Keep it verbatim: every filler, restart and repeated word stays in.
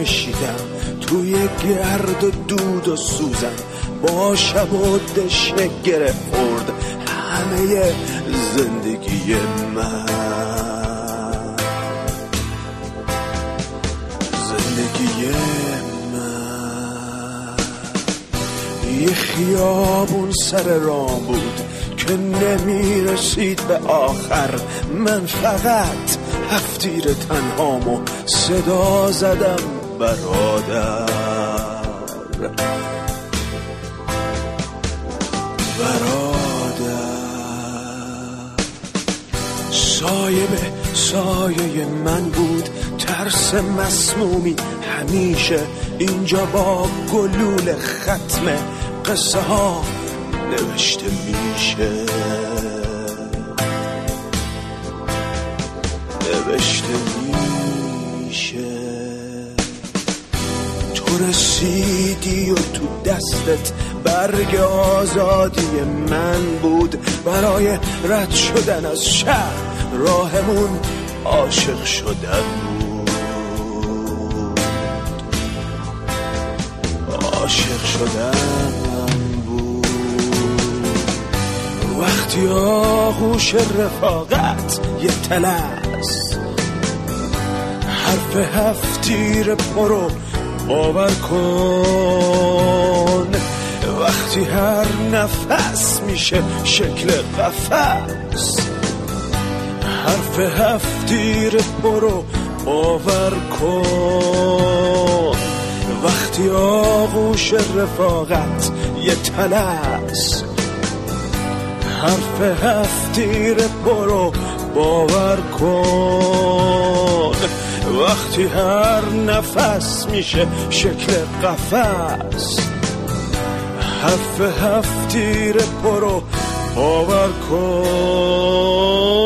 کشیدم توی گرد و دود و سوزم، با شب و دشنه گره خورد همه زندگی من. زندگی من یه خیابون سر راه بود که نمی رسید به آخر. من فقط هفتیر تنهامو صدا زدم برادر، برادر. سایه به سایه من بود، ترس مسمومی همیشه اینجا با گلول ختم قصه ها نوشته میشه، نوشته میشه. تو رسیدی و تو دستت برگ آزادی من بود. برای رد شدن از شهر راهمون عاشق شدن بود، عاشق شدن بود. وقتی آغوش رفاقت یه تلس، حرف هفتیر پرو باور کن. وقتی هر نفس میشه شکل قفس، حرف هفتیر برو باور کن. وقتی آغوش رفاقت یه تلس، حرف هفتیر برو باور کن. وقتی هر نفس میشه شکل قفس، حرف هفتیر برو باور کن.